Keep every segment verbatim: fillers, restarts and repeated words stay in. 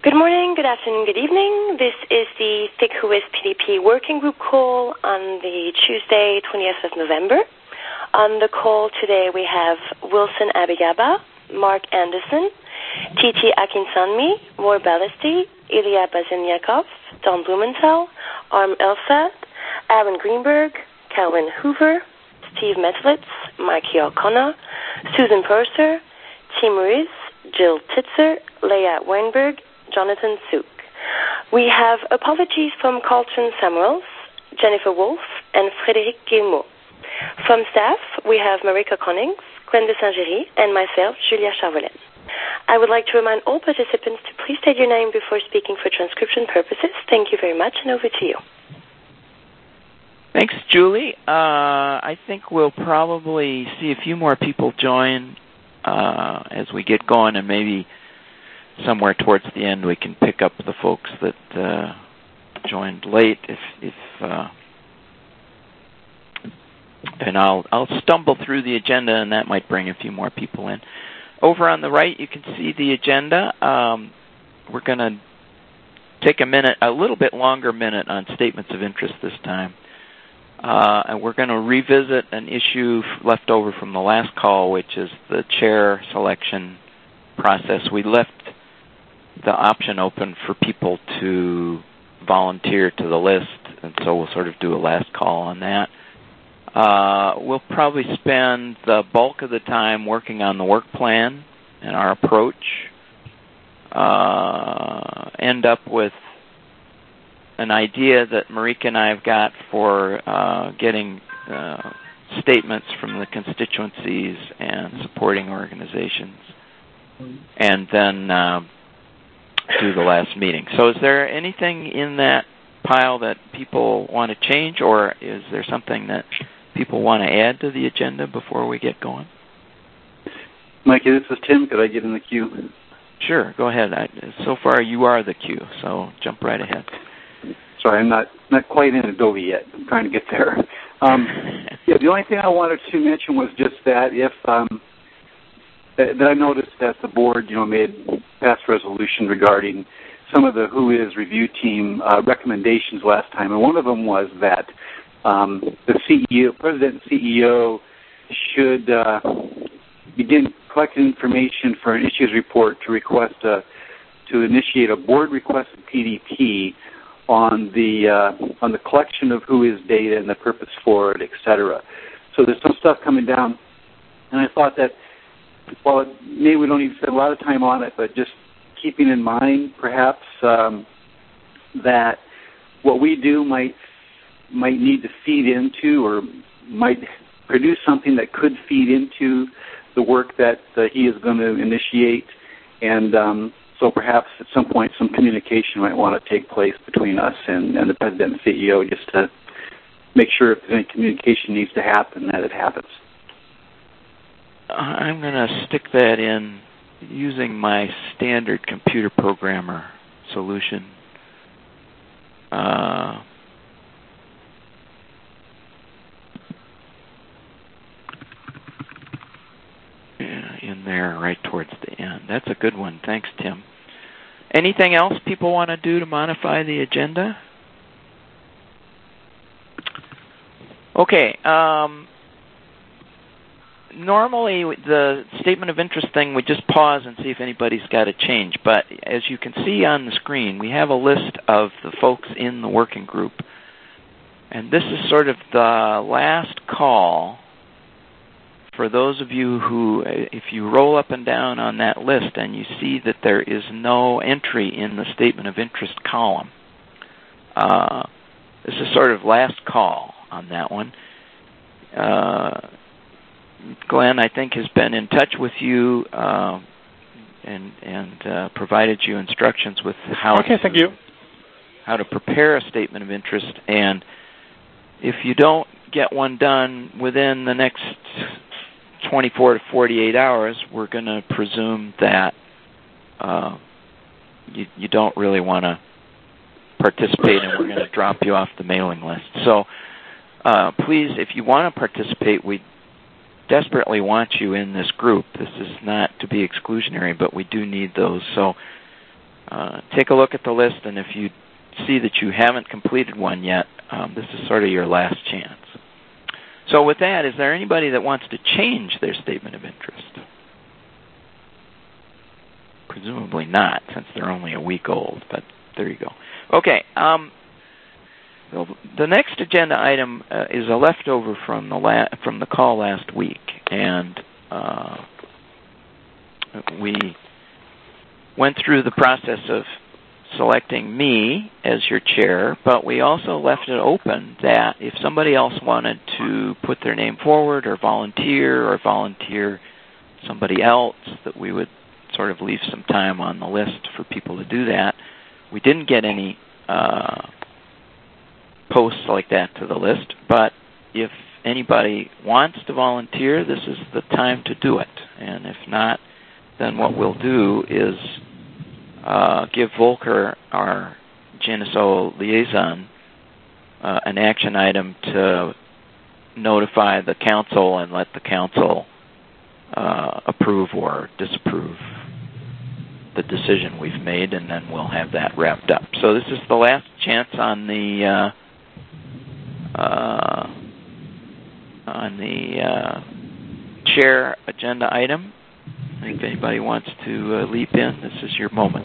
Good morning, good afternoon, good evening. This is the Thick Who Is P D P working group call on the Tuesday, twentieth of November. On the call today we have Wilson Abigaba, Mark Anderson, Titi Akinsanmi, Moore Ballasty, Ilya Bazinyakov, Don Blumenthal, Arm Elfad, Aaron Greenberg, Calvin Hoover, Steve Metlitz, Mikey O'Connor, Susan Purser, Tim Ruiz, Jill Titzer, Leah Weinberg, Jonathan Suk. We have apologies from Carlton Samuels, Jennifer Wolfe, and Frédéric Guillemot. From staff, we have Marika Connings, Glenn de Saint-Géry, and myself, Julia Charvolet. I would like to remind all participants to please state your name before speaking for transcription purposes. Thank you very much, and over to you. Thanks, Julie. Uh, I think we'll probably see a few more people join uh, as we get going, and maybe somewhere towards the end we can pick up the folks that uh, joined late. If, if uh, and I'll I'll stumble through the agenda, and that might bring a few more people in. Over on the right, you can see the agenda. Um, we're going to take a minute, a little bit longer minute on statements of interest this time. Uh, and we're going to revisit an issue left over from the last call, which is the chair selection process. We left the option open for people to volunteer to the list, and so we'll sort of do a last call on that. Uh, we'll probably spend the bulk of the time working on the work plan and our approach, uh, end up with an idea that Marika and I have got for uh, getting uh, statements from the constituencies and supporting organizations, and then uh, do the last meeting. So is there anything in that pile that people want to change, or is there something that people want to add to the agenda before we get going? Mikey, this is Tim. Could I get in the queue? Sure, go ahead. I, so far, you are the queue, so jump right ahead. Sorry, I'm not, not quite in Adobe yet. I'm trying to get there. Um, yeah, the only thing I wanted to mention was just that if um, that, that I noticed that the board, you know, made passed resolution regarding some of the Who Is review team uh, recommendations last time, and one of them was that um, the C E O, President and C E O, should uh, begin collecting information for an issues report to request a, to initiate a board-requested P D P on the uh, on the collection of Who Is data and the purpose for it, et cetera. So there's some stuff coming down, and I thought that, well, maybe we don't need to spend a lot of time on it, but just keeping in mind, perhaps, um, that what we do might might need to feed into or might produce something that could feed into the work that uh, he is going to initiate, and um, so perhaps at some point some communication might want to take place between us and, and the President and C E O just to make sure if any communication needs to happen, that it happens. I'm going to stick that in using my standard computer programmer solution. Uh, in there right towards the end. That's a good one. Thanks, Tim. Anything else people want to do to modify the agenda? Okay. Um, normally, the statement of interest thing, we just pause and see if anybody's got a change. But as you can see on the screen, we have a list of the folks in the working group. And this is sort of the last call for those of you who, if you roll up and down on that list and you see that there is no entry in the statement of interest column, uh, this is sort of last call on that one. Uh, Glenn, I think, has been in touch with you uh, and, and uh, provided you instructions with how, okay, to, thank you. how to prepare a statement of interest. And if you don't get one done within the next twenty-four to forty-eight hours, we're going to presume that uh, you, you don't really want to participate, and we're going to drop you off the mailing list. So uh, please, if you want to participate, we desperately want you in this group. This is not to be exclusionary, but we do need those. So uh, take a look at the list, and if you see that you haven't completed one yet, um, this is sort of your last chance. So with that, is there anybody that wants to change their statement of interest? Presumably not, since they're only a week old, but there you go. Okay, um, so the next agenda item uh, is a leftover from the la- from the call last week, and uh, we went through the process of selecting me as your chair, but we also left it open that if somebody else wanted to put their name forward or volunteer or volunteer somebody else, that we would sort of leave some time on the list for people to do that. We didn't get any uh, posts like that to the list, but if anybody wants to volunteer, this is the time to do it. And if not, then what we'll do is uh, give Volker, our G N S O liaison, uh, an action item to notify the council and let the council uh, approve or disapprove the decision we've made, and then we'll have that wrapped up. So this is the last chance on the uh, uh, on the uh, chair agenda item. If anybody wants to uh, leap in, this is your moment.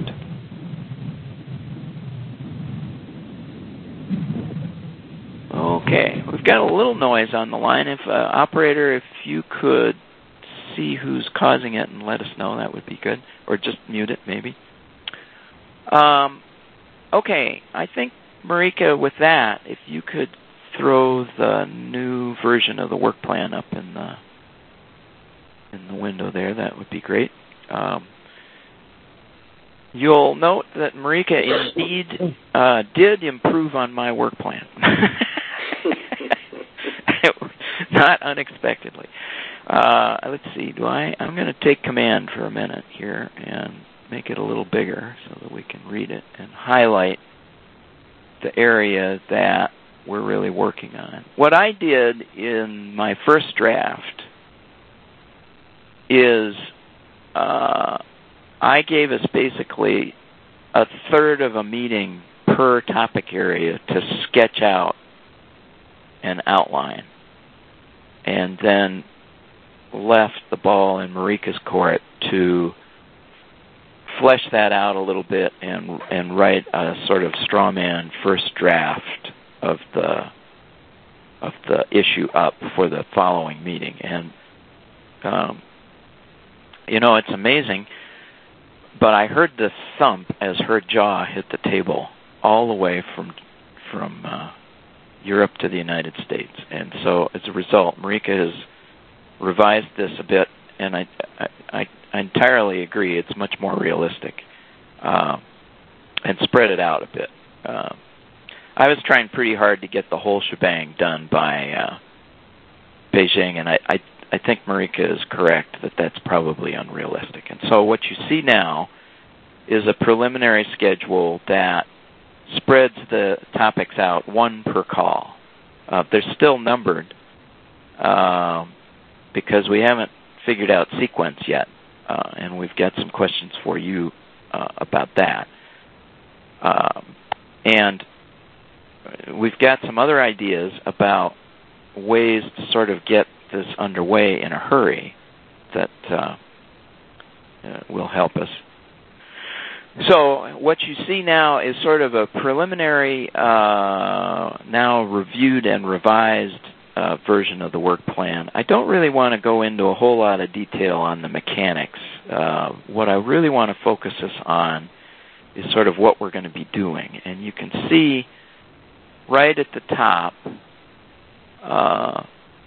Okay, we've got a little noise on the line. If uh, operator, if you could see who's causing it and let us know, that would be good. Or just mute it, maybe. Um, okay, I think, Marika, with that, if you could throw the new version of the work plan up in the in the window there, that would be great. Um, you'll note that Marika indeed uh, did improve on my work plan. Not unexpectedly. Uh, let's see, do I, I'm going to take command for a minute here and make it a little bigger so that we can read it and highlight the area that we're really working on. What I did in my first draft is uh, I gave us basically a third of a meeting per topic area to sketch out an outline, and then left the ball in Marika's court to flesh that out a little bit and and write a sort of straw man first draft of the of the issue up for the following meeting. And um, you know, it's amazing, but I heard the thump as her jaw hit the table all the way from from uh, Europe to the United States. And so as a result, Marika has revised this a bit, and I, I, I entirely agree. It's much more realistic, uh, and spread it out a bit. Uh, I was trying pretty hard to get the whole shebang done by uh, Beijing, and I, I, I think Marika is correct that that's probably unrealistic. And so what you see now is a preliminary schedule that spreads the topics out one per call. Uh, they're still numbered uh, because we haven't figured out sequence yet, uh, and we've got some questions for you uh, about that. Um, and we've got some other ideas about ways to sort of get this underway in a hurry that uh, uh, will help us. So what you see now is sort of a preliminary, uh, now reviewed and revised uh, version of the work plan. I don't really want to go into a whole lot of detail on the mechanics. Uh, what I really want to focus us on is sort of what we're going to be doing. And you can see right at the top uh,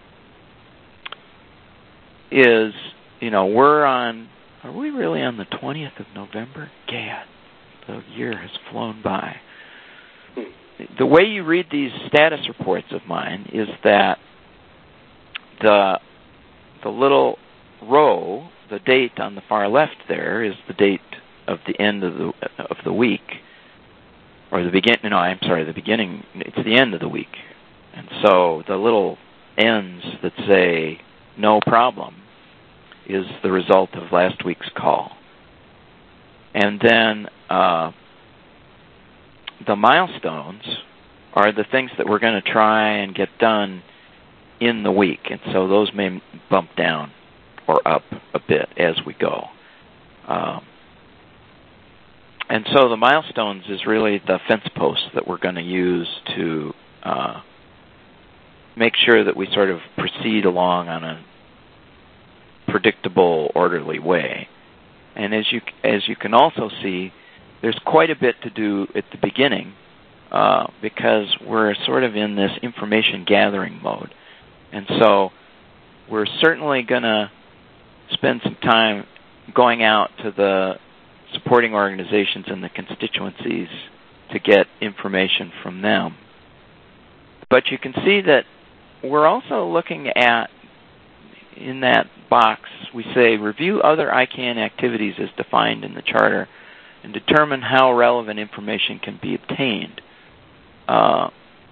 is, you know, we're on, are we really on the twentieth of November? Gad, the year has flown by. The way you read these status reports of mine is that the the little row, the date on the far left there, is the date of the end of the of the week, or the begin. No, I'm sorry, the beginning. It's the end of the week, and so the little N's that say no problem is the result of last week's call. And then uh, the milestones are the things that we're going to try and get done in the week. And so those may bump down or up a bit as we go. Um, and so the milestones is really the fence posts that we're going to use to uh, make sure that we sort of proceed along on a predictable, orderly way. And as you as you can also see, there's quite a bit to do at the beginning uh, because we're sort of in this information gathering mode. And so we're certainly going to spend some time going out to the supporting organizations and the constituencies to get information from them. But you can see that we're also looking at, in that box, we say, review other I CANN activities as defined in the Charter and determine how relevant information can be obtained. Uh,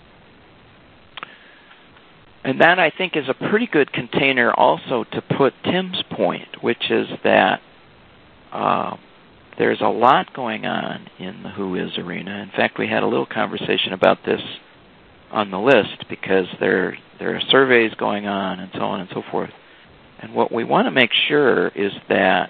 and that, I think, is a pretty good container also to put Tim's point, which is that uh, there's a lot going on in the Who Is arena. In fact, we had a little conversation about this on the list because there, there are surveys going on and so on and so forth. And what we want to make sure is that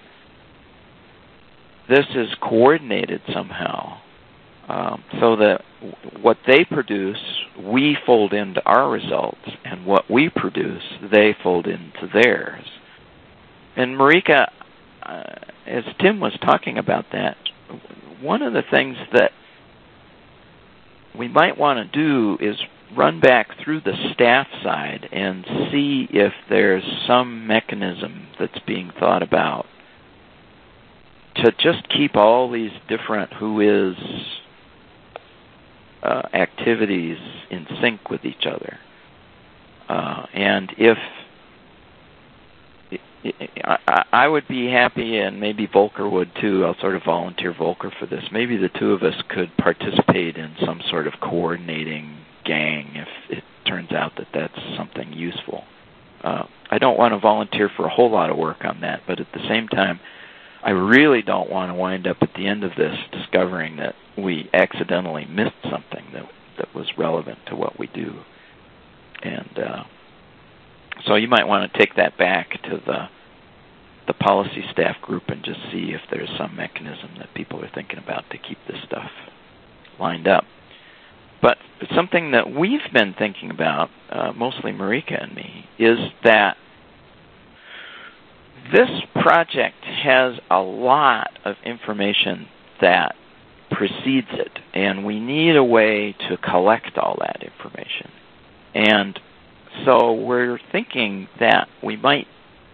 this is coordinated somehow um, so that what they produce, we fold into our results, and what we produce, they fold into theirs. And Marika, uh, as Tim was talking about that, one of the things that we might want to do is run back through the staff side and see if there's some mechanism that's being thought about to just keep all these different Who Is uh, activities in sync with each other. Uh, and if I, I would be happy, and maybe Volker would too, I'll sort of volunteer Volker for this, maybe the two of us could participate in some sort of coordinating gang if it turns out that that's something useful. Uh, I don't want to volunteer for a whole lot of work on that, but at the same time, I really don't want to wind up at the end of this discovering that we accidentally missed something that that was relevant to what we do. And uh, so you might want to take that back to the the policy staff group and just see if there's some mechanism that people are thinking about to keep this stuff lined up. But something that we've been thinking about, uh, mostly Marika and me, is that this project has a lot of information that precedes it, and we need a way to collect all that information. And so we're thinking that we might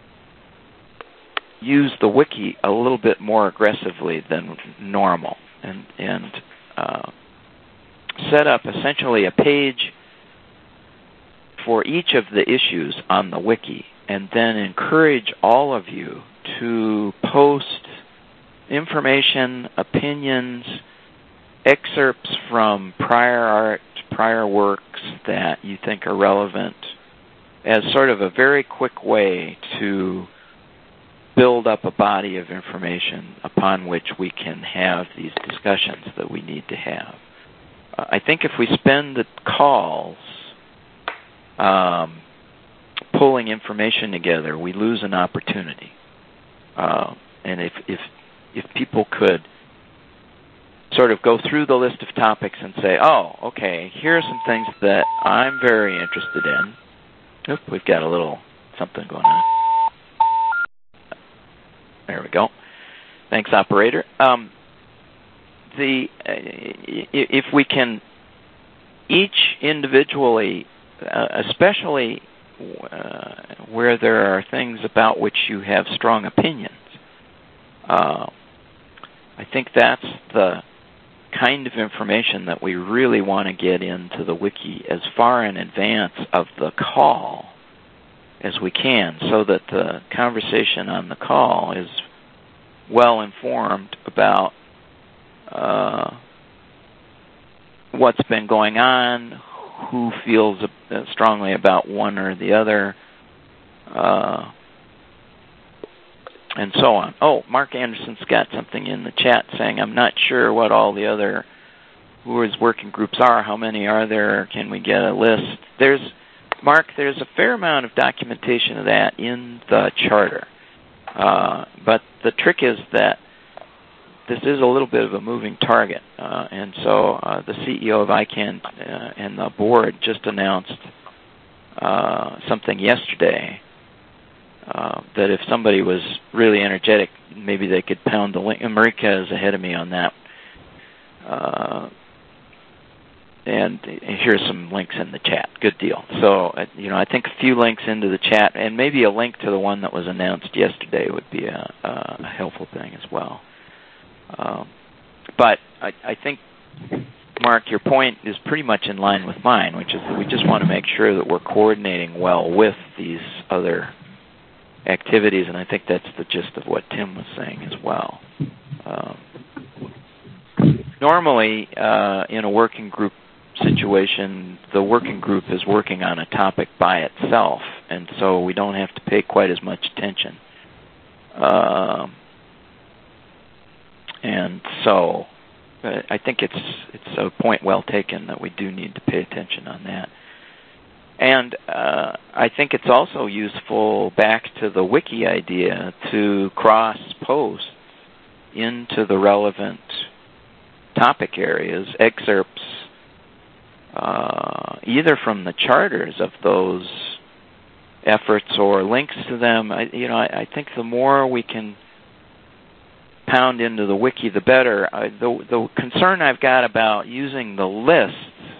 use the wiki a little bit more aggressively than normal, and, and uh, set up essentially a page for each of the issues on the wiki, and then encourage all of you to post information, opinions, excerpts from prior art, prior works that you think are relevant as sort of a very quick way to build up a body of information upon which we can have these discussions that we need to have. Uh, I think if we spend the calls um, pulling information together, we lose an opportunity. Uh, and if, if if people could sort of go through the list of topics and say, oh, okay, here are some things that I'm very interested in. Oop, we've got a little something going on. There we go. Thanks, operator. Um, the uh, if we can each individually, uh, especially uh, where there are things about which you have strong opinions, uh, I think that's the kind of information that we really want to get into the wiki as far in advance of the call as we can, so that the conversation on the call is well informed about uh, what's been going on, who feels uh, strongly about one or the other, uh, and so on. Oh, Mark Anderson's got something in the chat saying, I'm not sure what all the other W I S working groups are. How many are there? Can we get a list? There's, Mark, there's a fair amount of documentation of that in the charter. Uh, but the trick is that this is a little bit of a moving target. Uh, and so uh, the C E O of I CANN uh, and the board just announced uh, something yesterday uh, that if somebody was really energetic, maybe they could pound the link. And Marika is ahead of me on that. Uh, And here's some links in the chat. Good deal. So, you know, I think a few links into the chat, and maybe a link to the one that was announced yesterday would be a, a helpful thing as well. Um, but I, I think, Mark, your point is pretty much in line with mine, which is that we just want to make sure that we're coordinating well with these other activities, and I think that's the gist of what Tim was saying as well. Um, normally, uh, in a working group situation, the working group is working on a topic by itself, and so we don't have to pay quite as much attention. Um, and so I think it's it's a point well taken that we do need to pay attention on that. And uh, I think it's also useful, back to the wiki idea, to cross-post into the relevant topic areas excerpts uh, either from the charters of those efforts or links to them. I, you know, I, I think the more we can pound into the wiki, the better. I, the, the concern I've got about using the lists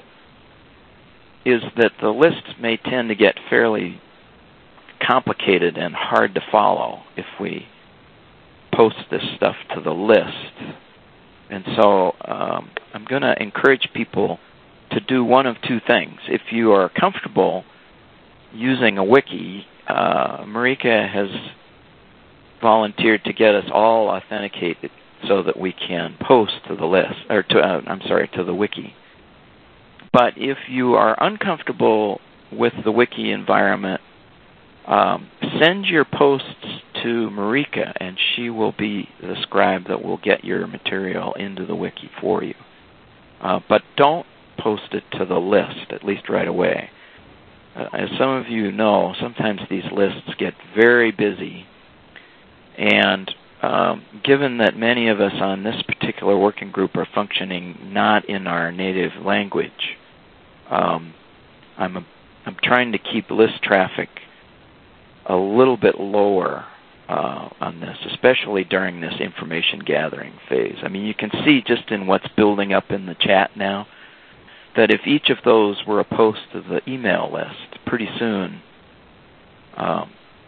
is that the lists may tend to get fairly complicated and hard to follow if we post this stuff to the list. And so um, I'm going to encourage people to do one of two things. If you are comfortable using a wiki, uh, Marika has volunteered to get us all authenticated so that we can post to the list, or to, uh, I'm sorry, to the wiki. But if you are uncomfortable with the wiki environment, um, send your posts to Marika, and she will be the scribe that will get your material into the wiki for you. Uh, but don't post it to the list, at least right away. Uh, as some of you know, sometimes these lists get very busy, and um, given that many of us on this particular working group are functioning not in our native language, um, I'm, a, I'm trying to keep list traffic a little bit lower uh, on this, especially during this information gathering phase. I mean, you can see just in what's building up in the chat now that if each of those were a post to the email list, pretty soon um,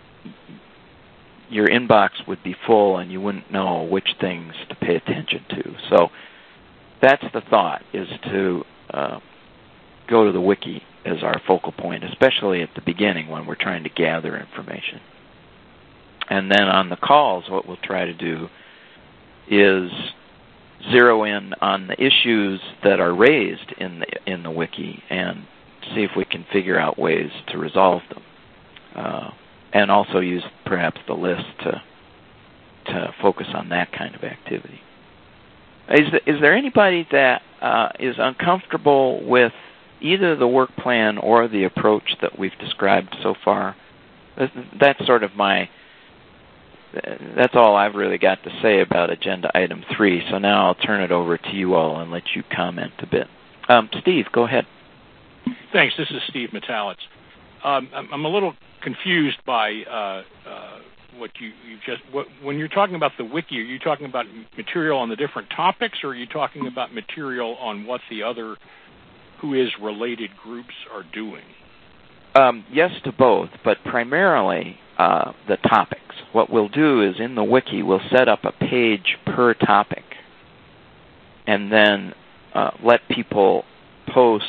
your inbox would be full and you wouldn't know which things to pay attention to. So that's the thought, is to uh, go to the wiki as our focal point, especially at the beginning when we're trying to gather information. And then on the calls, what we'll try to do is zero in on the issues that are raised in the in the wiki and see if we can figure out ways to resolve them, uh, and also use perhaps the list to to focus on that kind of activity. Is is there anybody that uh, is uncomfortable with either the work plan or the approach that we've described so far? That's sort of my, that's all I've really got to say about agenda item three. So now I'll turn it over to you all and let you comment a bit. Um, Steve, go ahead. Thanks. This is Steve Metalitz. Um, I'm a little confused by uh, uh, what you, you just, what, when you're talking about the wiki, are you talking about material on the different topics, or are you talking about material on what the other W I S related groups are doing? Um, yes to both, but primarily uh, the topics. What we'll do is in the wiki, we'll set up a page per topic and then uh, let people post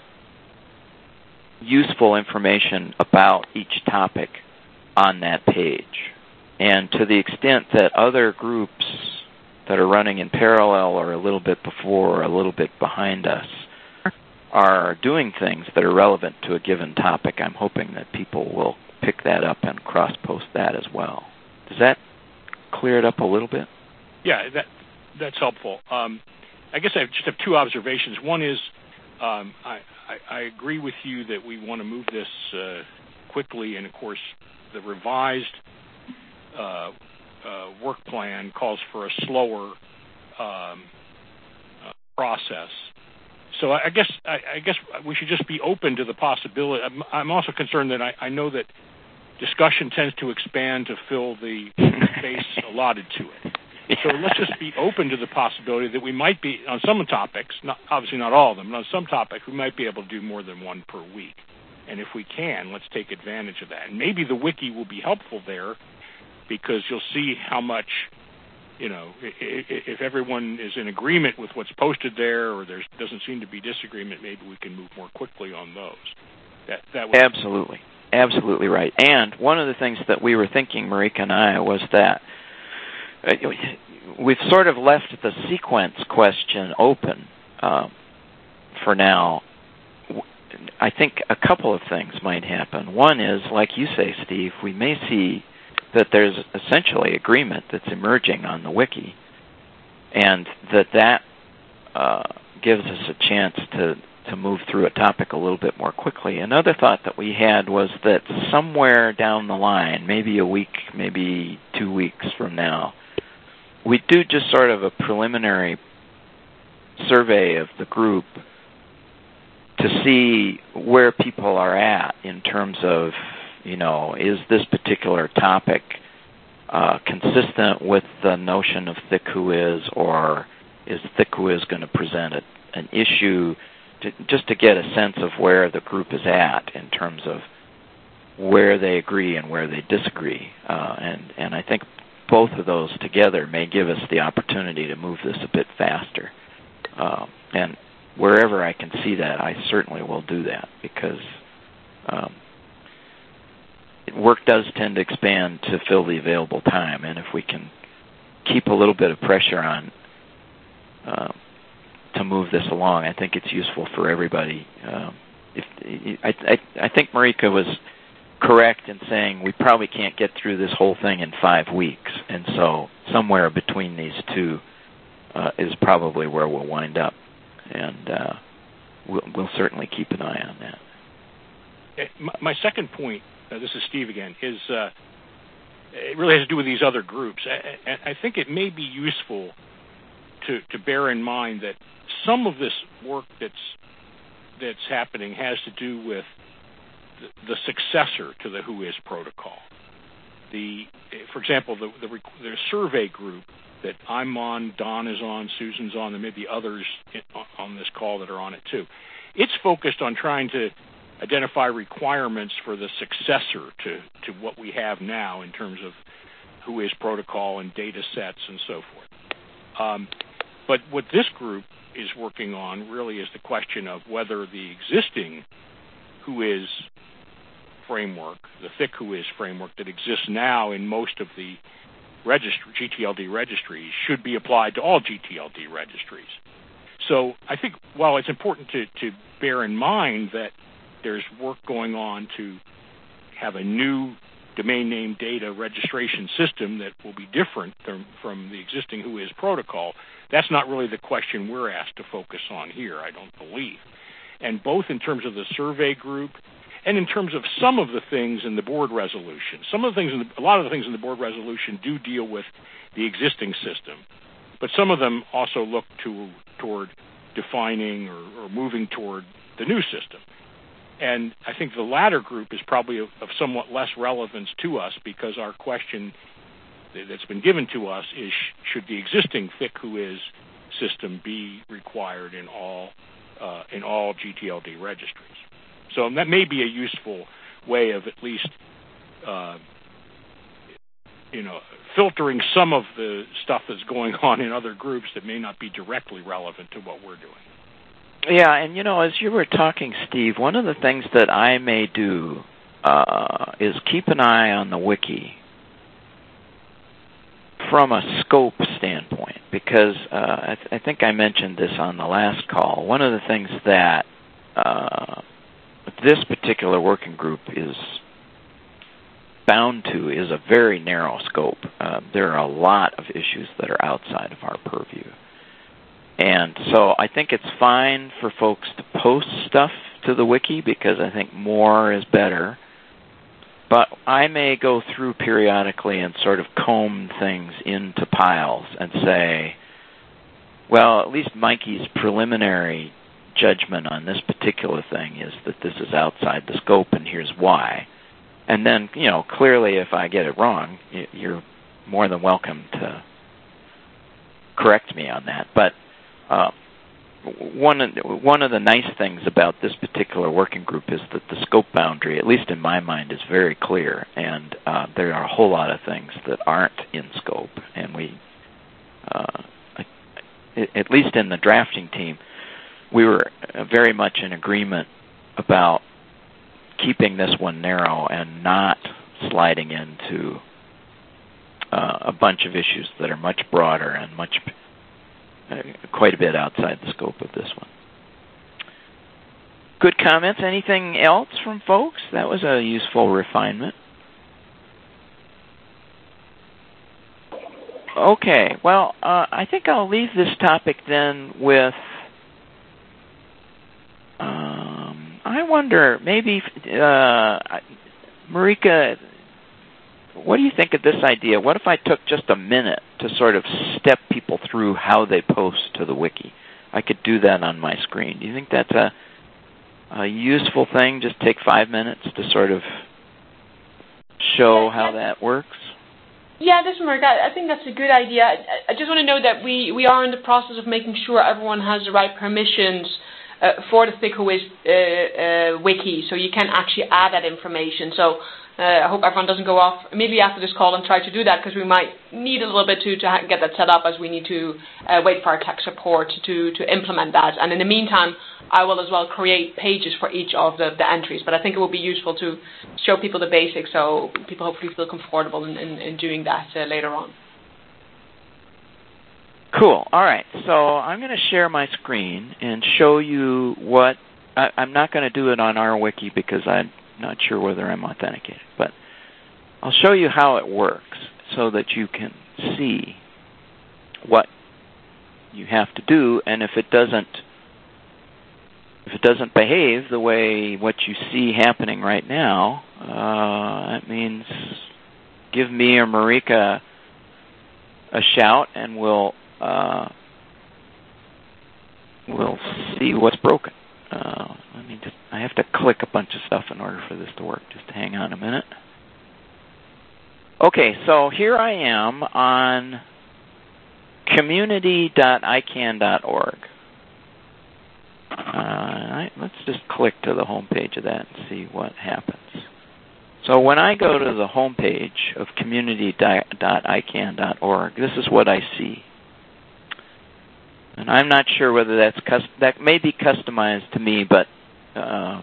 useful information about each topic on that page. And to the extent that other groups that are running in parallel or a little bit before or a little bit behind us are doing things that are relevant to a given topic, I'm hoping that people will pick that up and cross-post that as well. Does that clear it up a little bit? Yeah, that that's helpful. Um, I guess I just have two observations. One is um, I, I, I agree with you that we want to move this uh, quickly, and of course the revised uh, uh, work plan calls for a slower um, uh, process. So I guess I, I guess we should just be open to the possibility. I'm, I'm also concerned that I, I know that discussion tends to expand to fill the space allotted to it. So let's just be open to the possibility that we might be, on some topics, not, obviously not all of them, but on some topics we might be able to do more than one per week. And if we can, let's take advantage of that. And maybe the wiki will be helpful there because you'll see how much, you know, if everyone is in agreement with what's posted there or there doesn't seem to be disagreement, maybe we can move more quickly on those. That, that would Absolutely. Absolutely right. And one of the things that we were thinking, Marika and I, was that we've sort of left the sequence question open uh, for now. I think a couple of things might happen. One is, like you say, Steve, we may see that there's essentially agreement that's emerging on the wiki, and that that uh, gives us a chance to, to move through a topic a little bit more quickly. Another thought that we had was that somewhere down the line, maybe a week, maybe two weeks from now, we do just sort of a preliminary survey of the group to see where people are at in terms of, you know, is this particular topic uh, consistent with the notion of thick who is, or is thick who is going to present a, an issue, to, just to get a sense of where the group is at in terms of where they agree and where they disagree. Uh, and, and I think both of those together may give us the opportunity to move this a bit faster. Uh, and wherever I can see that, I certainly will do that, because um, work does tend to expand to fill the available time, and if we can keep a little bit of pressure on uh, to move this along, I think it's useful for everybody. Um, if I, I, I think Marika was correct in saying we probably can't get through this whole thing in five weeks, and so somewhere between these two uh, is probably where we'll wind up, and uh, we'll, we'll certainly keep an eye on that. My, my second point, uh, this is Steve again, is uh, it really has to do with these other groups. I, I think it may be useful to, to bear in mind that some of this work that's that's happening has to do with the, the successor to the Who Is protocol. The, for example, the, the, the survey group that I'm on, Don is on, Susan's on, there may be others on this call that are on it too. It's focused on trying to identify requirements for the successor to, to what we have now in terms of Who Is protocol and data sets and so forth. Um, but what this group is working on really is the question of whether the existing Who Is framework, the thick Who Is framework that exists now in most of the registry, G T L D registries, should be applied to all G T L D registries. So I think while it's important to, to bear in mind that there's work going on to have a new domain name data registration system that will be different from, from the existing Who Is protocol, that's not really the question we're asked to focus on here, I don't believe. And both in terms of the survey group and in terms of some of the things in the board resolution. Some of the things, in the, a lot of the things in the board resolution do deal with the existing system, but some of them also look to, toward defining or, or moving toward the new system. And I think the latter group is probably of, of somewhat less relevance to us, because our question that's been given to us is, should the existing thick Who Is system be required in all uh, in all G T L D registries? So that may be a useful way of at least, uh, you know, filtering some of the stuff that's going on in other groups that may not be directly relevant to what we're doing. Yeah, and you know, as you were talking, Steve, one of the things that I may do uh, is keep an eye on the wiki from a scope standpoint, because uh, I, th- I think I mentioned this on the last call. One of the things that uh, this particular working group is bound to is a very narrow scope. Uh, there are a lot of issues that are outside of our purview. And so I think it's fine for folks to post stuff to the wiki because I think more is better. But I may go through periodically and sort of comb things into piles and say, well, at least Mikey's preliminary judgment on this particular thing is that this is outside the scope and here's why. And then, you know, clearly if I get it wrong, you're more than welcome to correct me on that. But uh, one of, one of the nice things about this particular working group is that the scope boundary, at least in my mind, is very clear. And uh, there are a whole lot of things that aren't in scope. And we, uh, at least in the drafting team, we were very much in agreement about keeping this one narrow and not sliding into uh, a bunch of issues that are much broader and much, uh, quite a bit outside the scope of this one. Good comments. Anything else from folks? That was a useful refinement. Okay. Well, uh, I think I'll leave this topic then with Um, I wonder, maybe, uh, Marika, what do you think of this idea? What if I took just a minute to sort of step people through how they post to the wiki? I could do that on my screen. Do you think that's a, a useful thing? Just take five minutes to sort of show yeah, how yeah. that works? Yeah, this is Marika. I think that's a good idea. I, I just want to know that we, we are in the process of making sure everyone has the right permissions Uh, for the ThinkWhois uh, uh, wiki, so you can actually add that information. So uh, I hope everyone doesn't go off immediately after this call and try to do that, because we might need a little bit to, to get that set up, as we need to uh, wait for our tech support to, to implement that. And in the meantime, I will as well create pages for each of the, the entries. But I think it will be useful to show people the basics, so people hopefully feel comfortable in, in, in doing that uh, later on. Cool. All right. So I'm going to share my screen and show you what I, I'm not going to do it on our wiki because I'm not sure whether I'm authenticated, but I'll show you how it works so that you can see what you have to do, and if it doesn't if it doesn't behave the way what you see happening right now, uh, that means give me or Marika a shout, and we'll Uh, we'll see what's broken. Uh, let me just, I have to click a bunch of stuff in order for this to work. Just hang on a minute. Okay, so here I am on community dot I C A N dot org. Uh, let's just click to the home page of that and see what happens. So when I go to the home page of community dot I C A N dot org, this is what I see. And I'm not sure whether that's cust- that may be customized to me, but uh,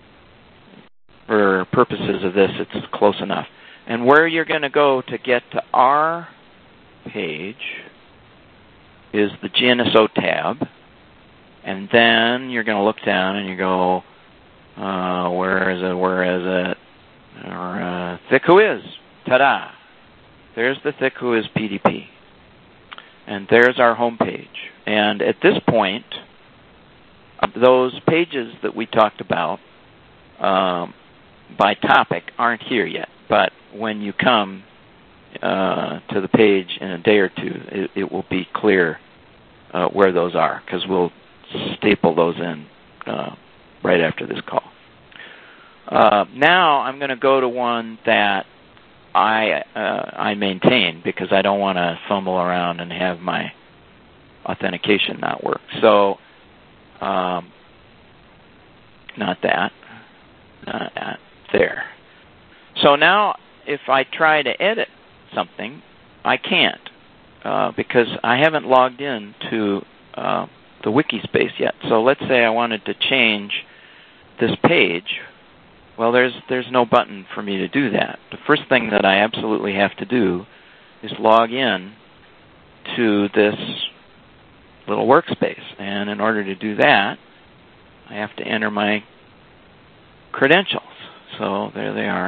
for purposes of this, it's close enough. And where you're going to go to get to our page is the G N S O tab. And then you're going to look down and you go, uh, where is it, where is it? Or, uh, ThinkWhois. Ta-da. There's the ThinkWhois P D P. And there's our home page. And at this point, those pages that we talked about um, by topic aren't here yet. But when you come uh, to the page in a day or two, it, it will be clear uh, where those are, because we'll staple those in uh, right after this call. Uh, now I'm going to go to one that I uh, I maintain, because I don't want to fumble around and have my authentication not work. So, um, not that, not that, there. So now if I try to edit something, I can't, uh, because I haven't logged in to uh, the Wikispace yet. So let's say I wanted to change this page. Well, there's there's no button for me to do that. The first thing that I absolutely have to do is log in to this little workspace. And in order to do that, I have to enter my credentials. So there they are.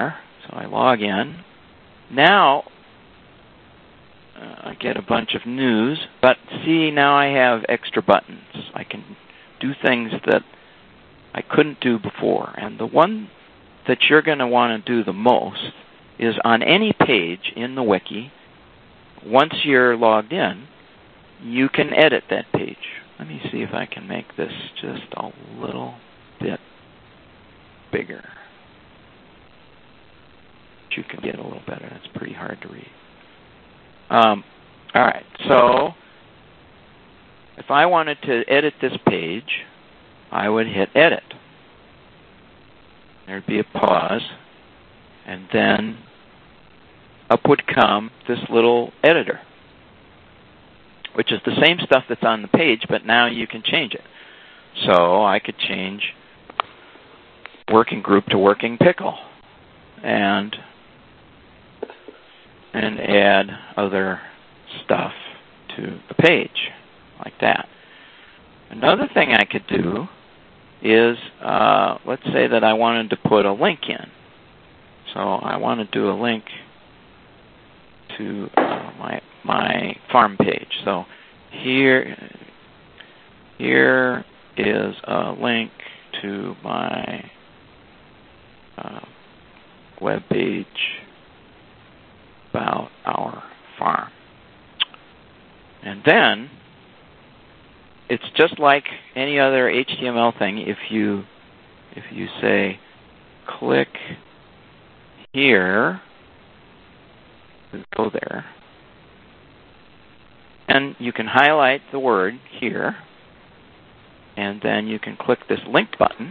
So I log in. Now uh, I get a bunch of news, but see, now I have extra buttons. I can do things that I couldn't do before. And the one that you're going to want to do the most is on any page in the wiki, once you're logged in, you can edit that page. Let me see if I can make this just a little bit bigger. You can get a little better. That's pretty hard to read. Um, all right, so if I wanted to edit this page, I would hit Edit. There'd be a pause, and then up would come this little editor, which is the same stuff that's on the page, but now you can change it. So I could change working group to working pickle and and add other stuff to the page like that. Another thing I could do is, uh, let's say that I wanted to put a link in. So I want to do a link to uh, my my farm page. So here, here is a link to my uh, web page about our farm. And then it's just like any other H T M L thing. If you if you say click here, go there, and you can highlight the word here, and then you can click this link button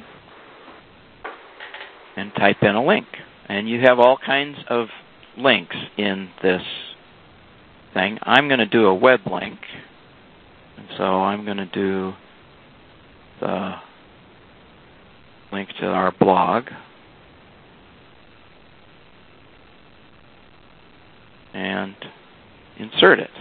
and type in a link. And you have all kinds of links in this thing. I'm going to do a web link, and so I'm going to do the link to our blog. And insert it.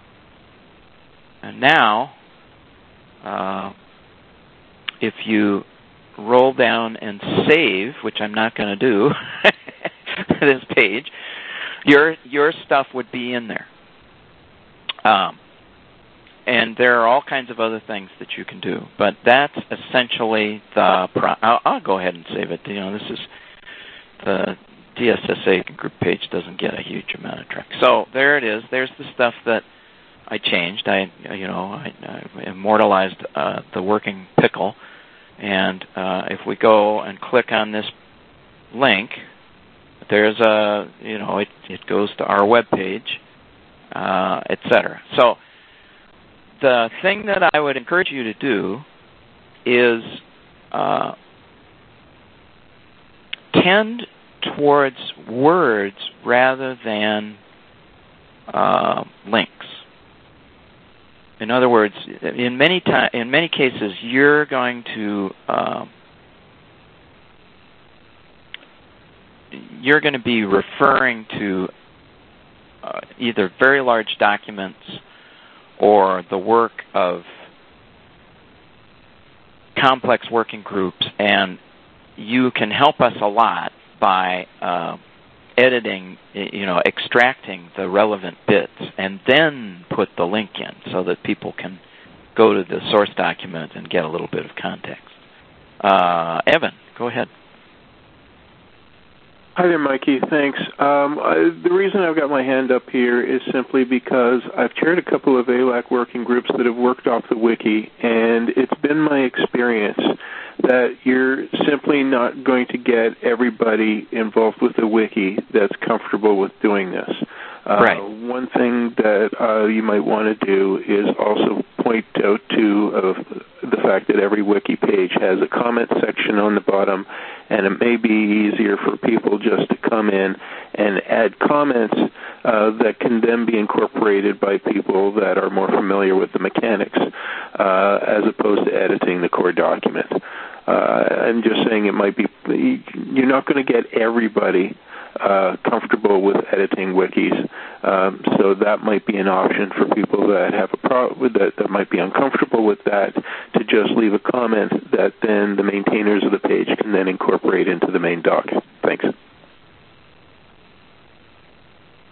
And now, uh, if you roll down and save, which I'm not going to do, this page, your your stuff would be in there. Um, and there are all kinds of other things that you can do, but that's essentially the. Pro- I'll, I'll go ahead and save it. You know, this is the D S S A group page doesn't get a huge amount of traffic. So there it is. There's the stuff that I changed. I, you know, I, I immortalized uh, the working pickle. And uh, if we go and click on this link, there's a, you know, it, it goes to our web page, uh, et cetera. So the thing that I would encourage you to do is uh, tend towards words rather than uh, links. In other words, in many ti- in many cases, you're going to uh, you're going to be referring to uh, either very large documents or the work of complex working groups, and you can help us a lot by uh, editing, you know, extracting the relevant bits and then put the link in so that people can go to the source document and get a little bit of context. Uh, Evan, go ahead. Hi there, Mikey. Thanks. Um, I, the reason I've got my hand up here is simply because I've chaired a couple of A L A C working groups that have worked off the wiki, and it's been my experience that you're simply not going to get everybody involved with the wiki that's comfortable with doing this. Uh, right. One thing that uh, you might want to do is also point out to uh, the fact that every wiki page has a comment section on the bottom, and it may be easier for people just to come in and add comments uh, that can then be incorporated by people that are more familiar with the mechanics uh, as opposed to editing the core document. Uh, I'm just saying it might be, you're not going to get everybody uh, comfortable with editing wikis, um, so that might be an option for people that have a problem that, that might be uncomfortable with that, to just leave a comment that then the maintainers of the page can then incorporate into the main doc. Thanks.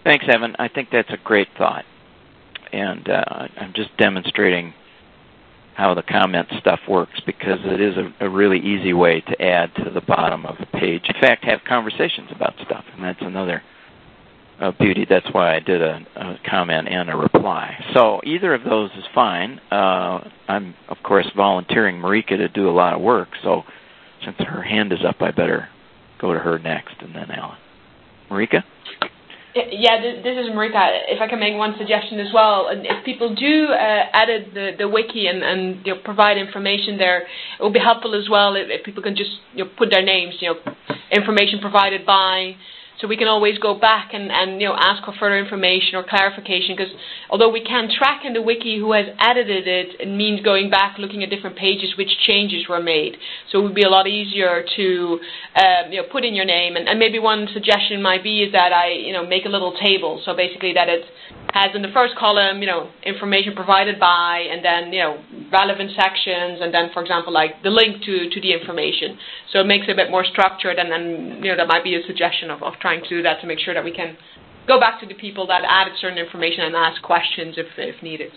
Thanks, Evan. I think that's a great thought. And uh, I'm just demonstrating how the comment stuff works because it is a, a really easy way to add to the bottom of a page. In fact, have conversations about stuff, and that's another uh, beauty. That's why I did a, a comment and a reply. So either of those is fine. Uh, I'm, of course, volunteering Marika to do a lot of work, so since her hand is up, I better go to her next, and then Alan. Marika? Yeah, this is Marika. If I can make one suggestion as well, and if people do uh, edit the, the wiki and, and you know, provide information there, it will be helpful as well if, if people can just you know, put their names, you know, information provided by, so we can always go back and, and you know ask for further information or clarification. Because although we can track in the wiki who has edited it, it means going back, looking at different pages, which changes were made. So it would be a lot easier to um, you know put in your name. And, and maybe one suggestion might be is that I you know make a little table. So basically that it has in the first column you know information provided by, and then you know relevant sections, and then for example like the link to to the information. So it makes it a bit more structured, and then you know that might be a suggestion of, of trying to do that to make sure that we can go back to the people that added certain information and ask questions if, if needed.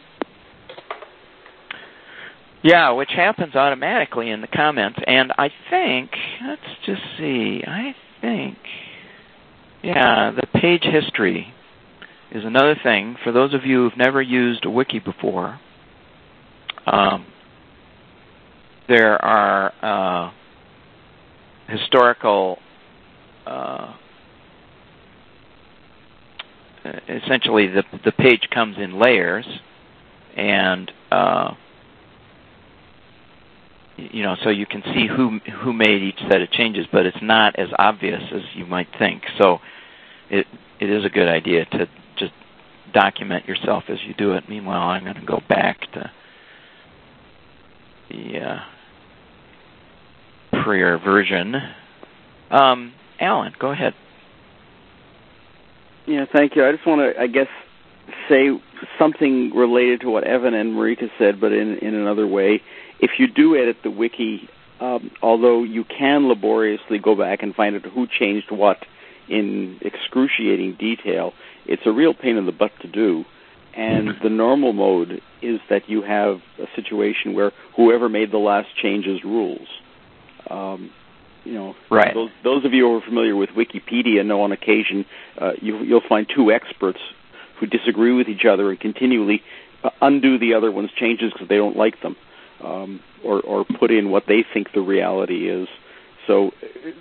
Yeah, which happens automatically in the comments. And I think, let's just see, I think, yeah, the page history is another thing. For those of you who've never used a wiki before, um, there are uh, historical uh, essentially the the page comes in layers, and uh, you know, so you can see who who made each set of changes, but it's not as obvious as you might think. So it it is a good idea to just document yourself as you do it. Meanwhile, I'm going to go back to the uh, prior version. Um, Alan, go ahead. Yeah, thank you. I just want to, I guess, say something related to what Evan and Marika said, but in, in another way. If you do edit the wiki, um, although you can laboriously go back and find out who changed what in excruciating detail, it's a real pain in the butt to do. And the normal mode is that you have a situation where whoever made the last changes rules. Um, You know, right. those, those of you who are familiar with Wikipedia know on occasion uh, you, you'll find two experts who disagree with each other and continually uh, undo the other one's changes because they don't like them, um, or, or put in what they think the reality is. So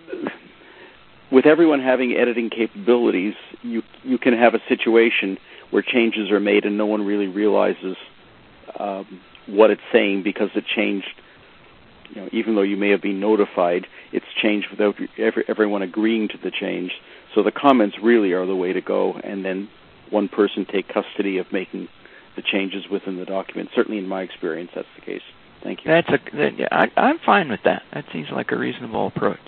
with everyone having editing capabilities, you you can have a situation where changes are made and no one really realizes um, what it's saying because it changed. You know, even though you may have been notified, it's changed without every, everyone agreeing to the change. So the comments really are the way to go, and then one person take custody of making the changes within the document. Certainly in my experience, that's the case. Thank you. That's a, that, yeah, I, I'm fine with that. That seems like a reasonable approach.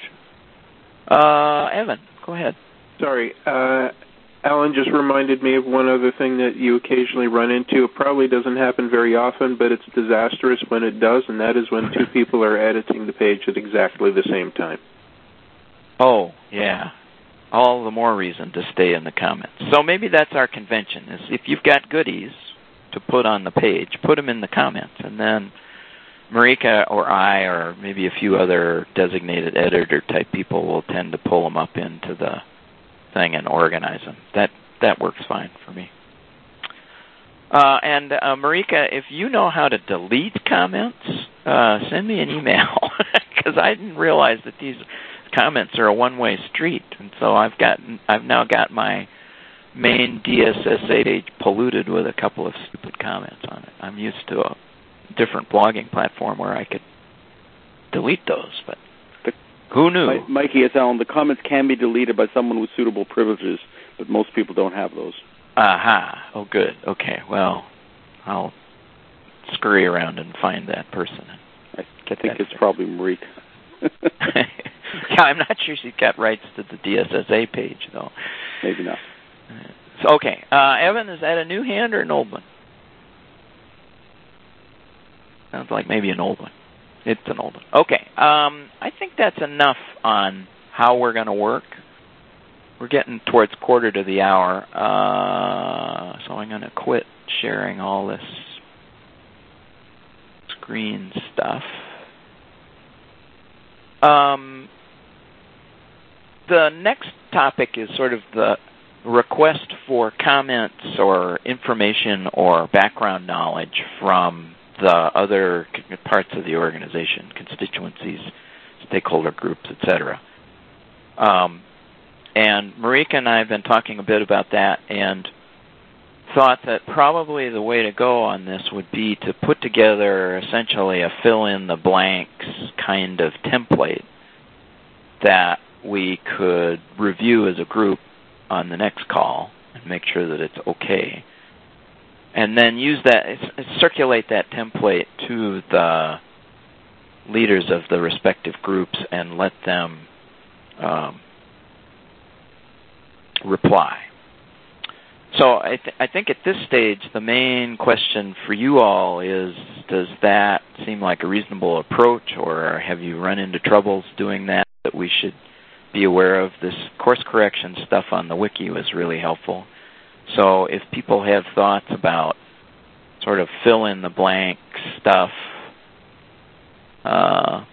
Uh, Evan, go ahead. Sorry, uh, Alan just reminded me of one other thing that you occasionally run into. It probably doesn't happen very often, but it's disastrous when it does, and that is when two people are editing the page at exactly the same time. Oh, yeah. All the more reason to stay in the comments. So maybe that's our convention, is if you've got goodies to put on the page, put them in the comments, and then Marika or I or maybe a few other designated editor-type people will tend to pull them up into the thing and organize them. That that works fine for me. Uh, and uh, Marika, if you know how to delete comments, uh, send me an email because I didn't realize that these comments are a one-way street, and so I've got I've now got my main D S S A page polluted with a couple of stupid comments on it. I'm used to a different blogging platform where I could delete those, but who knew? Mikey, it's Alan. The comments can be deleted by someone with suitable privileges, but most people don't have those. Aha. Oh, good. Okay. Well, I'll scurry around and find that person. I, I think it's probably Marika. Yeah, I'm not sure she's got rights to the D S S A page, though. Maybe not. So, okay. Uh, Evan, is that a new hand or an old one? Sounds like maybe an old one. It's an old one. Okay. Um, I think that's enough on how we're going to work. we're getting towards quarter to the hour, uh, so I'm going to quit sharing all this screen stuff. Um, the next topic is sort of the request for comments or information or background knowledge from the other parts of the organization, constituencies, stakeholder groups, et cetera. Um, and Marika and I have been talking a bit about that and thought that probably the way to go on this would be to put together essentially a fill-in-the-blanks kind of template that we could review as a group on the next call and make sure that it's okay. And then use that, circulate that template to the leaders of the respective groups and let them um, reply. So I, th- I think at this stage, the main question for you all is, does that seem like a reasonable approach, or have you run into troubles doing that that we should be aware of? This course correction stuff on the wiki was really helpful. So if people have thoughts about sort of fill-in-the-blank stuff, uh,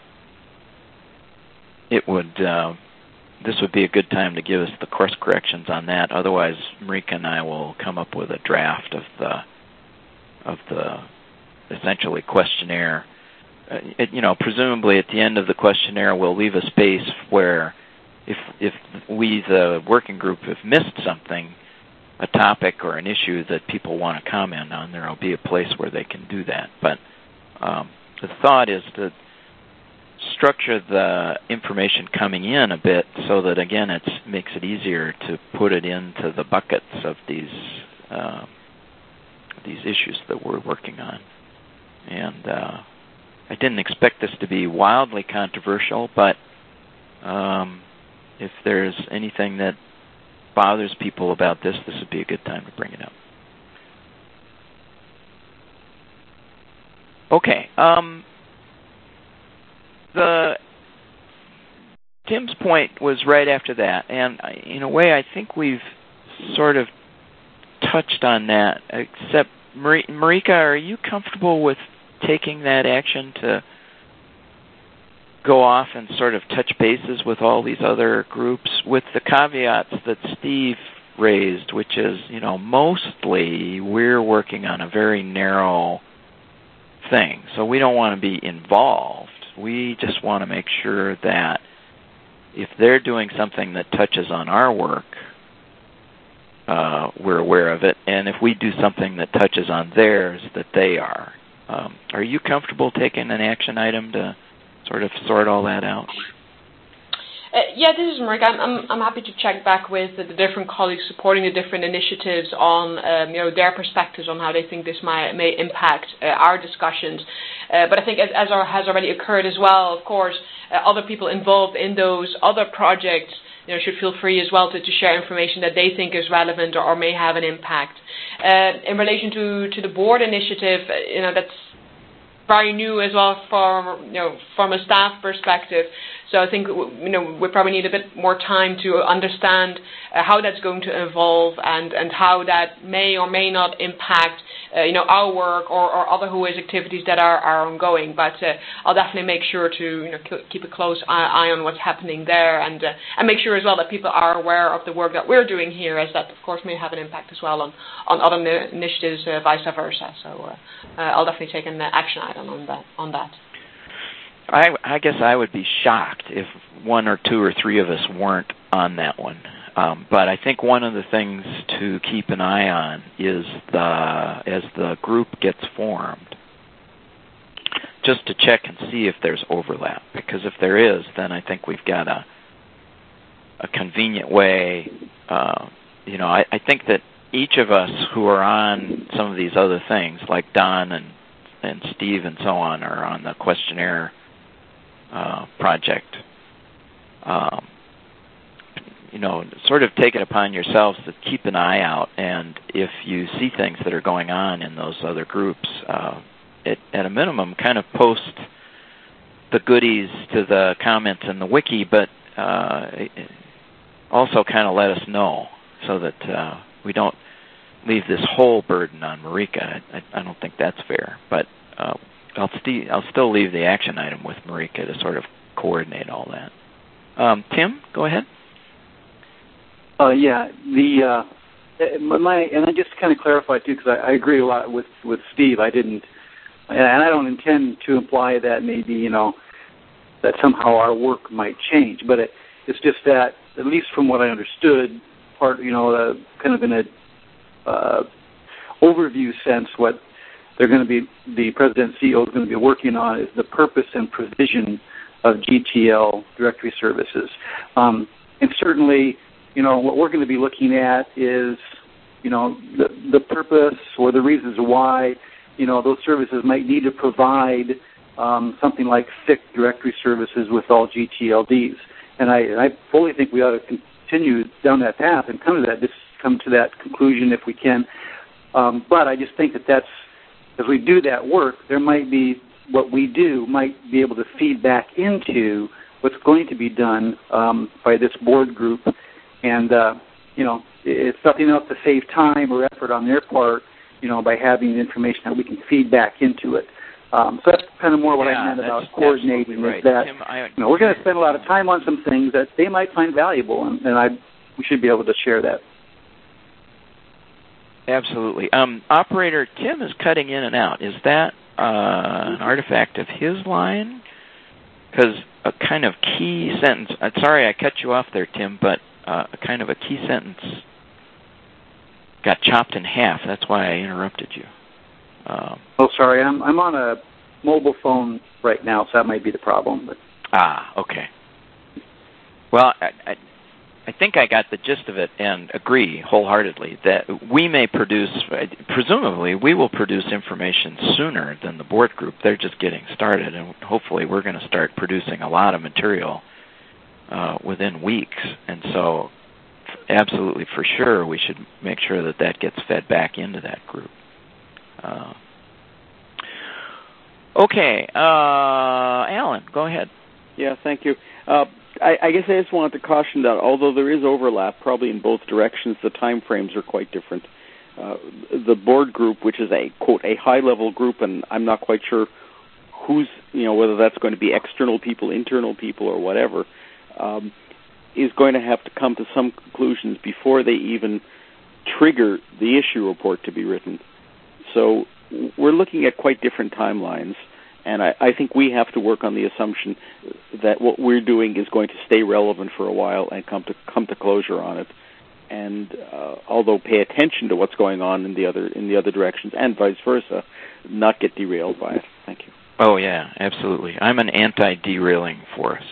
it would... Uh, this would be a good time to give us the course corrections on that. Otherwise, Marika and I will come up with a draft of the of the essentially questionnaire. Uh, it, you know, presumably at the end of the questionnaire, we'll leave a space where, if if we, the working group, have missed something, a topic or an issue that people want to comment on, there will be a place where they can do that. But um, the thought is to structure the information coming in a bit so that, again, it makes it easier to put it into the buckets of these uh, these issues that we're working on. And uh, I didn't expect this to be wildly controversial, but um, if there's anything that bothers people about this, this would be a good time to bring it up. Okay. Um, The Tim's point was right after that, and in a way I think we've sort of touched on that, except Marika, are you comfortable with taking that action to go off and sort of touch bases with all these other groups with the caveats that Steve raised, which is, you know, mostly we're working on a very narrow thing, so we don't want to be involved. We just want to make sure that if they're doing something that touches on our work, uh, we're aware of it, and if we do something that touches on theirs, that they are. Um, are you comfortable taking an action item to sort of sort all that out? Uh, yeah, this is Marika. I'm, I'm, I'm happy to check back with the different colleagues supporting the different initiatives on um, you know, their perspectives on how they think this might, may impact uh, our discussions. Uh, but I think as, as our, has already occurred as well, of course, uh, other people involved in those other projects, you know, should feel free as well to, to share information that they think is relevant or, or may have an impact. Uh, in relation to, to the board initiative, uh, you know, that's very new as well from, you know, from a staff perspective. So I think, you know, we probably need a bit more time to understand uh, how that's going to evolve and, and how that may or may not impact, uh, you know, our work or, or other W H O I S activities that are, are ongoing. But uh, I'll definitely make sure to, you know, keep a close eye on what's happening there, and uh, and make sure as well that people are aware of the work that we're doing here, as that, of course, may have an impact as well on, on other initiatives, uh, vice versa. So uh, uh, I'll definitely take an action item on that. On that. I, I guess I would be shocked if one or two or three of us weren't on that one. Um, but I think one of the things to keep an eye on is the as the group gets formed, just to check and see if there's overlap. Because if there is, then I think we've got a a convenient way. Uh, you know, I, I think that each of us who are on some of these other things, like Don and and Steve and so on, are on the questionnaire Uh, project. Um, you know, sort of take it upon yourselves to keep an eye out, and if you see things that are going on in those other groups, uh, it, at a minimum, kind of post the goodies to the comments in the wiki, but uh, also kind of let us know so that uh, we don't leave this whole burden on Marika. I, I don't think that's fair, but uh, I'll, st- I'll still leave the action item with Marika to sort of coordinate all that. Um, Tim, go ahead. Uh, yeah, the uh, my and I just kind of clarify too, because I, I agree a lot with, with Steve. I didn't, and I don't intend to imply that maybe you know that somehow our work might change, but it, it's just that at least from what I understood, part you know uh, kind of in a uh, overview sense, what they're going to be the president and C E O is going to be working on is the purpose and provision of G T L directory services, um, and certainly. You know, what we're going to be looking at is, you know, the, the purpose or the reasons why, you know, those services might need to provide um, something like S I C directory services with all G T L Ds. And I, I fully think we ought to continue down that path and come to that, just come to that conclusion if we can. Um, but I just think that that's, as we do that work, there might be, what we do might be able to feed back into what's going to be done um, by this board group. And, uh, you know, it's nothing else to save time or effort on their part, you know, by having the information that we can feed back into it. Um, so that's kind of more what yeah, I meant about coordinating right. is that, Tim, I, you know, we're going to spend a lot of time on some things that they might find valuable, and, and I we should be able to share that. Absolutely. Um, operator, Tim is cutting in and out. Is that uh, an artifact of his line? Because a kind of key sentence, uh, sorry I cut you off there, Tim, but Uh, a kind of a key sentence got chopped in half. That's why I interrupted you. Um, oh, sorry. I'm I'm on a mobile phone right now, so that might be the problem. But. Ah, okay. Well, I, I, I think I got the gist of it and agree wholeheartedly that we may produce, presumably we will produce information sooner than the board group. They're just getting started, and hopefully we're going to start producing a lot of material Uh, within weeks, and so absolutely for sure we should make sure that that gets fed back into that group. Uh, okay, uh, Alan, go ahead. Yeah, thank you. Uh, I, I guess I just wanted to caution that although there is overlap, probably in both directions, the time frames are quite different. Uh, the board group, which is a quote a high-level group, and I'm not quite sure who's you know whether that's going to be external people, internal people, or whatever. Um, is going to have to come to some conclusions before they even trigger the issue report to be written. So we're looking at quite different timelines, and I, I think we have to work on the assumption that what we're doing is going to stay relevant for a while and come to come to closure on it. And uh, although pay attention to what's going on in the other in the other directions and vice versa, not get derailed by it. Thank you. Oh yeah, absolutely. I'm an anti-derailing force.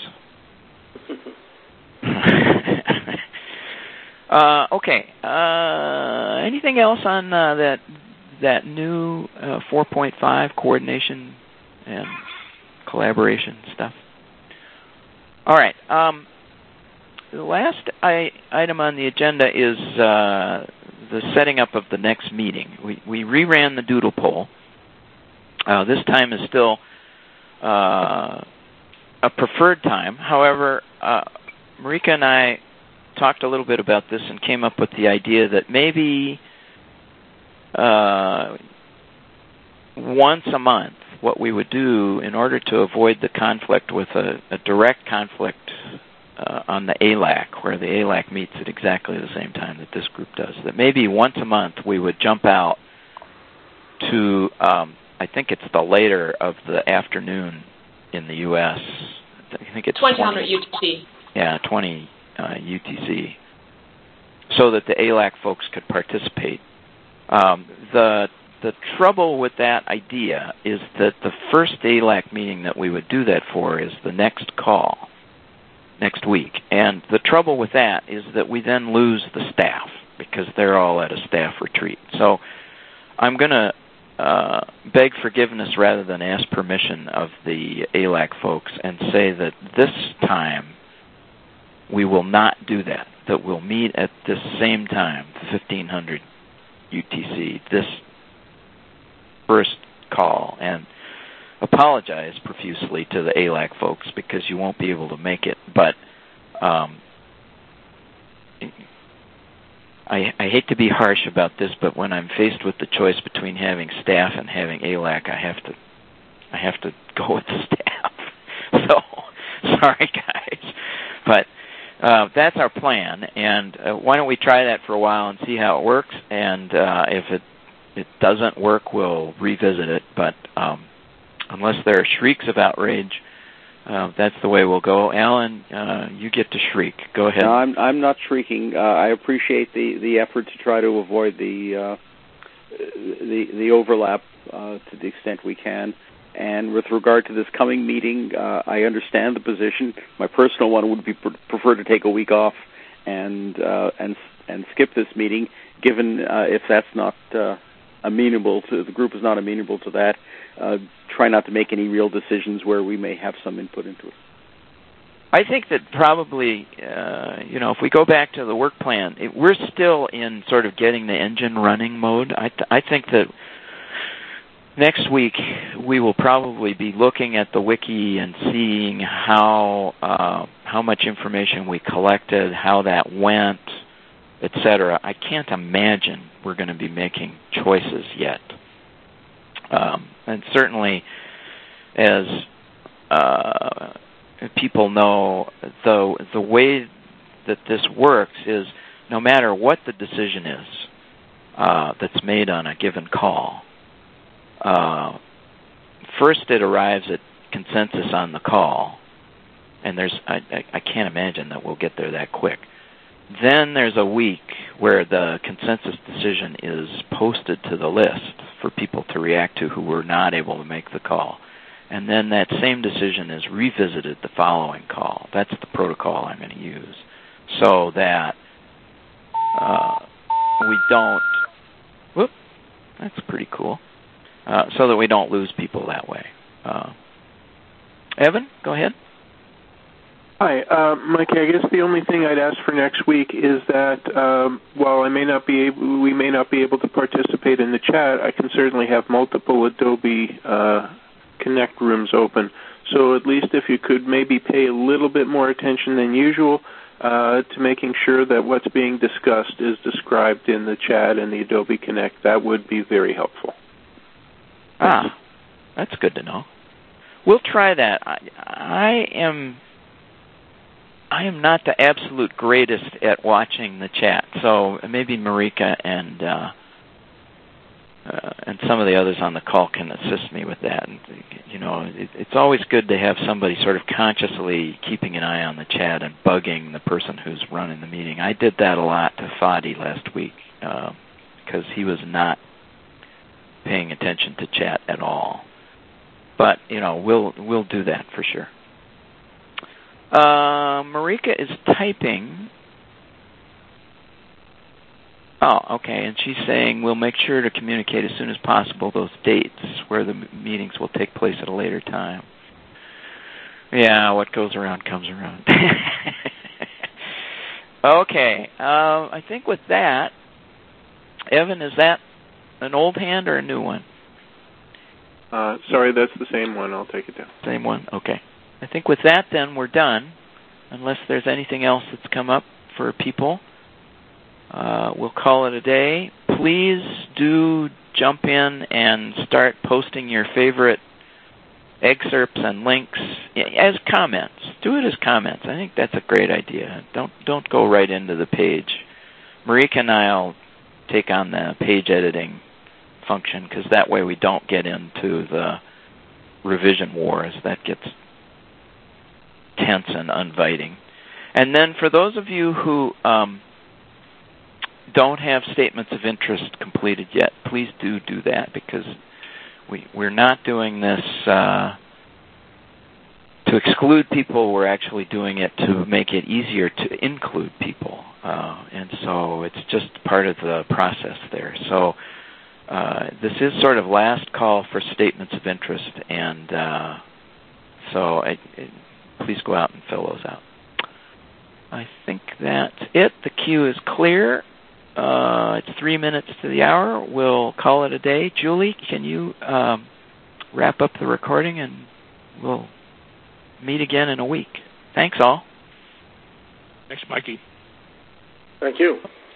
uh, okay. Uh, anything else on uh, that that new uh, four point five coordination and collaboration stuff? All right. Um, the last I, item on the agenda is uh, the setting up of the next meeting. We we reran the doodle poll. Uh, this time is still uh, a preferred time. However, uh, Marika and I talked a little bit about this and came up with the idea that maybe uh, once a month, what we would do in order to avoid the conflict with a, a direct conflict uh, on the A L A C, where the A L A C meets at exactly the same time that this group does, that maybe once a month we would jump out to, um, I think it's the later of the afternoon in the U S I think it's twenty hundred U T C. Yeah, twenty uh, U T C, so that the A L A C folks could participate. Um, the the trouble with that idea is that the first A L A C meeting that we would do that for is the next call, next week. And the trouble with that is that we then lose the staff because they're all at a staff retreat. So I'm going to uh, beg forgiveness rather than ask permission of the A L A C folks and say that this time we will not do that, that we'll meet at this same time, fifteen hundred U T C, this first call, and apologize profusely to the A L A C folks because you won't be able to make it. But um, I, I hate to be harsh about this, but when I'm faced with the choice between having staff and having A L A C, I have to I have to go with the staff. So, sorry guys, but uh, that's our plan. And uh, why don't we try that for a while and see how it works? And uh, if it it doesn't work, we'll revisit it. But um, unless there are shrieks of outrage, Uh, that's the way we'll go. Alan, uh, you get to shriek. Go ahead. No, I'm I'm not shrieking. Uh, I appreciate the, the effort to try to avoid the uh, the the overlap uh, to the extent we can. And with regard to this coming meeting, uh, I understand the position. My personal one would be pr- prefer to take a week off and uh, and and skip this meeting. Given uh, if that's not uh, amenable to the group is not amenable to that. Uh, try not to make any real decisions where we may have some input into it. I think that probably, uh, you know, if we go back to the work plan, it, we're still in sort of getting the engine running mode. I, th- I think that next week we will probably be looking at the wiki and seeing how uh, how much information we collected, how that went, et cetera. I can't imagine we're going to be making choices yet. Um, and certainly, as uh, people know, the the way that this works is no matter what the decision is uh, that's made on a given call, uh, first it arrives at consensus on the call, and there's I, I, I can't imagine that we'll get there that quick. Then there's a week where the consensus decision is posted to the list for people to react to who were not able to make the call. And then that same decision is revisited the following call. That's the protocol I'm going to use so that uh, we don't... Whoop, that's pretty cool. Uh, so that we don't lose people that way. Uh, Evan, go ahead. Hi, uh, Mike. I guess the only thing I'd ask for next week is that um, while I may not be able, we may not be able to participate in the chat, I can certainly have multiple Adobe uh, Connect rooms open. So at least if you could maybe pay a little bit more attention than usual uh, to making sure that what's being discussed is described in the chat and the Adobe Connect, that would be very helpful. Ah, that's good to know. We'll try that. I, I am... I am not the absolute greatest at watching the chat, so maybe Marika and uh, uh, and some of the others on the call can assist me with that. And, you know, it, it's always good to have somebody sort of consciously keeping an eye on the chat and bugging the person who's running the meeting. I did that a lot to Fadi last week because uh, he was not paying attention to chat at all. But you know, we'll we'll do that for sure. Uh, Marika is typing. Oh, okay, and she's saying we'll make sure to communicate as soon as possible those dates where the meetings will take place at a later time. Yeah, what goes around comes around. Okay, uh, I think with that, Evan, is that an old hand or a new one? Uh, sorry, that's the same one. I'll take it down. Same one? Okay. I think with that, then, we're done, unless there's anything else that's come up for people. Uh, we'll call it a day. Please do jump in and start posting your favorite excerpts and links as comments. Do it as comments. I think that's a great idea. Don't don't go right into the page. Marika and I'll take on the page editing function because that way we don't get into the revision wars. That gets tense and inviting. And then for those of you who um, don't have statements of interest completed yet, please do do that because we, we're not doing this uh, to exclude people. We're actually doing it to make it easier to include people. Uh, and so it's just part of the process there. So uh, this is sort of last call for statements of interest. And uh, so I, I, please go out and fill those out. I think that's it. The queue is clear. Uh, it's three minutes to the hour. We'll call it a day. Julie, can you um, wrap up the recording and we'll meet again in a week. Thanks all. Thanks, Mikey. Thank you.